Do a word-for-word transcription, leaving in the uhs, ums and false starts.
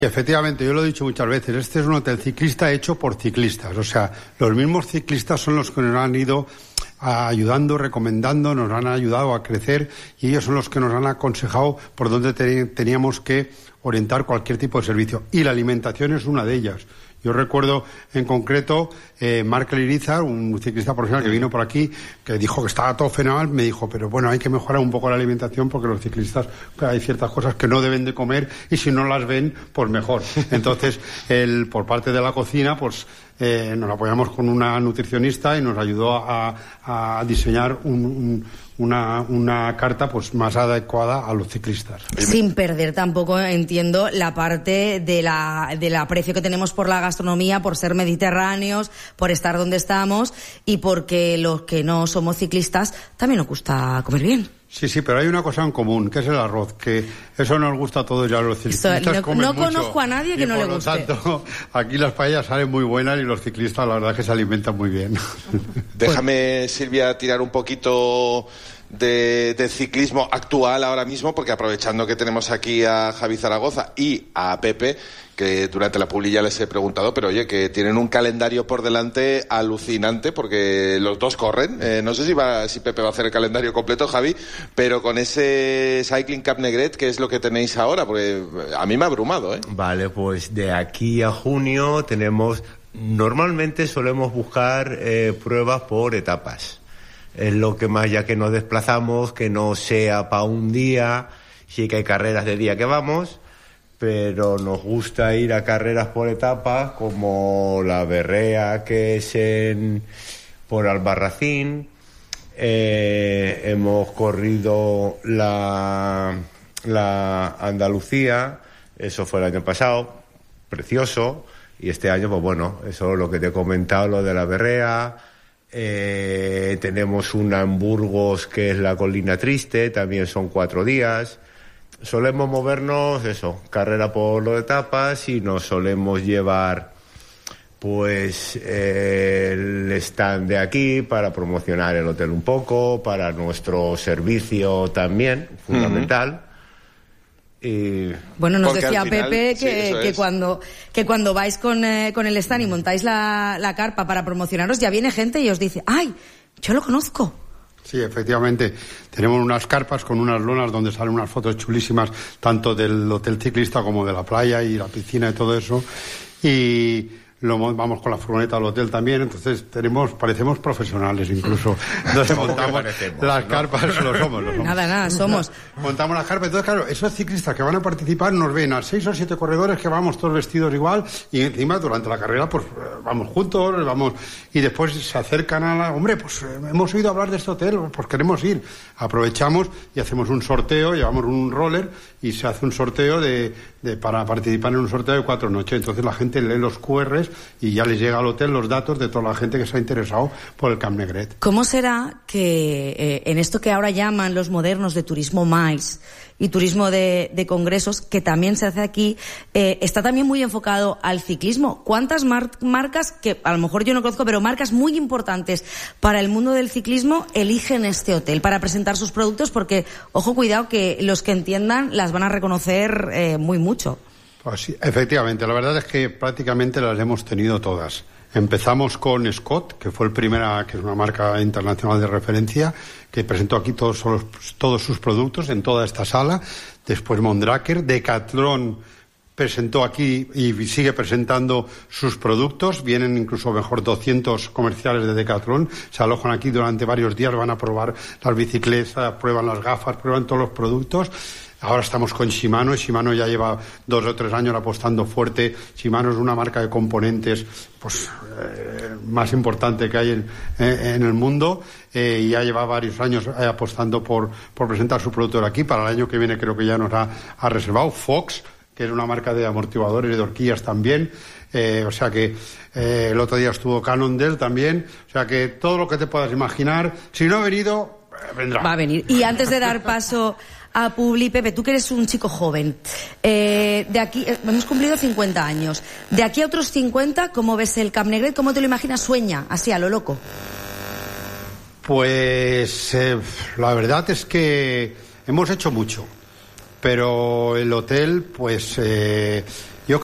Efectivamente, yo lo he dicho muchas veces, este es un hotel ciclista hecho por ciclistas, o sea, los mismos ciclistas son los que nos han ido ayudando, recomendando, nos han ayudado a crecer y ellos son los que nos han aconsejado por dónde teníamos que orientar cualquier tipo de servicio. Y la alimentación es una de ellas. Yo recuerdo en concreto eh, Marc Irizar, un ciclista profesional que vino por aquí, que dijo que estaba todo fenomenal, me dijo, pero bueno, hay que mejorar un poco la alimentación porque los ciclistas hay ciertas cosas que no deben de comer y si no las ven, pues mejor. Entonces, él, por parte de la cocina, pues eh, nos apoyamos con una nutricionista y nos ayudó a, a diseñar un, un Una, una carta pues más adecuada a los ciclistas. Sin perder tampoco, entiendo, la parte de la, del aprecio que tenemos por la gastronomía, por ser mediterráneos, por estar donde estamos y porque los que no somos ciclistas también nos gusta comer bien. Sí, sí, pero hay una cosa en común, que es el arroz, que eso nos gusta a todos ya los ciclistas. Esto, no comen no mucho, conozco a nadie que no le guste. Por lo tanto, aquí las paellas salen muy buenas y los ciclistas la verdad es que se alimentan muy bien. Déjame, Silvia, tirar un poquito de, de ciclismo actual ahora mismo, porque aprovechando que tenemos aquí a Javi Zaragoza y a Pepe, que durante la publi ya les he preguntado, pero oye, que tienen un calendario por delante alucinante, porque los dos corren. Eh, no sé si va, si Pepe va a hacer el calendario completo, Javi, pero con ese Cycling Cap Negret, ¿qué es lo que tenéis ahora? Porque a mí me ha abrumado, ¿eh? Vale, pues de aquí a junio tenemos... Normalmente solemos buscar eh, pruebas por etapas. Es lo que más, ya que nos desplazamos, que no sea para un día, sí que hay carreras de día que vamos, pero nos gusta ir a carreras por etapas, como la Berrea, que es en por Albarracín, eh, hemos corrido la, la Andalucía, eso fue el año pasado, precioso, y este año, pues bueno, eso es lo que te he comentado, lo de la Berrea. Eh, tenemos una en Burgos que es la Colina Triste, también son cuatro días. Solemos movernos, eso, carrera por las etapas, y nos solemos llevar pues eh, el stand de aquí para promocionar el hotel un poco, para nuestro servicio también, fundamental. Uh-huh. Y... Bueno, nos Porque decía final, Pepe que, sí, que cuando que cuando vais con, eh, con el stand y montáis la, la carpa para promocionaros, ya viene gente y os dice, ¡ay, yo lo conozco! Sí, efectivamente. Tenemos unas carpas con unas lonas donde salen unas fotos chulísimas, tanto del hotel ciclista como de la playa y la piscina y todo eso. Y lo, vamos con la furgoneta al hotel también, entonces tenemos, parecemos profesionales incluso. Entonces montamos las carpas, lo somos, lo somos. Nada, nada, somos. Montamos las carpas, entonces claro, esos ciclistas que van a participar nos ven a seis o siete corredores que vamos todos vestidos igual y encima durante la carrera pues vamos juntos, vamos y después se acercan a la, hombre, pues hemos oído hablar de este hotel, pues queremos ir. Aprovechamos y hacemos un sorteo, llevamos un roller y se hace un sorteo de, de para participar en un sorteo de cuatro noches, entonces la gente lee los cu erres y ya les llega al hotel los datos de toda la gente que se ha interesado por el Cap Negret. ¿Cómo será que eh, en esto que ahora llaman los modernos de turismo MICE y turismo de, de congresos, que también se hace aquí, eh, está también muy enfocado al ciclismo? ¿Cuántas mar- marcas, que a lo mejor yo no conozco, pero marcas muy importantes para el mundo del ciclismo eligen este hotel para presentar sus productos? Porque, ojo, cuidado, que los que entiendan las van a reconocer eh, muy mucho. Pues sí, efectivamente, la verdad es que prácticamente las hemos tenido todas. Empezamos con Scott, que fue el primera, que es una marca internacional de referencia, que presentó aquí todos, todos sus productos en toda esta sala. Después Mondraker, Decathlon presentó aquí y sigue presentando sus productos. Vienen incluso mejor doscientos comerciales de Decathlon, se alojan aquí durante varios días, van a probar las bicicletas, prueban las gafas, prueban todos los productos. Ahora estamos con Shimano, y Shimano ya lleva dos o tres años apostando fuerte. Shimano es una marca de componentes pues eh, más importante que hay en, eh, en el mundo, eh, y ya lleva varios años eh, apostando por, por presentar su producto aquí. Para el año que viene creo que ya nos ha, ha reservado. Fox, que es una marca de amortiguadores y de horquillas también. Eh, o sea que eh, el otro día estuvo Cannondale también. O sea que todo lo que te puedas imaginar, si no ha venido, eh, vendrá. Va a venir. Y antes de dar paso a Publi, Pepe, tú que eres un chico joven, eh, de aquí, eh, hemos cumplido cincuenta años, de aquí a otros cincuenta, ¿cómo ves el Cap Negret? ¿Cómo te lo imaginas? Sueña, así a lo loco. Pues eh, la verdad es que hemos hecho mucho, pero el hotel pues eh,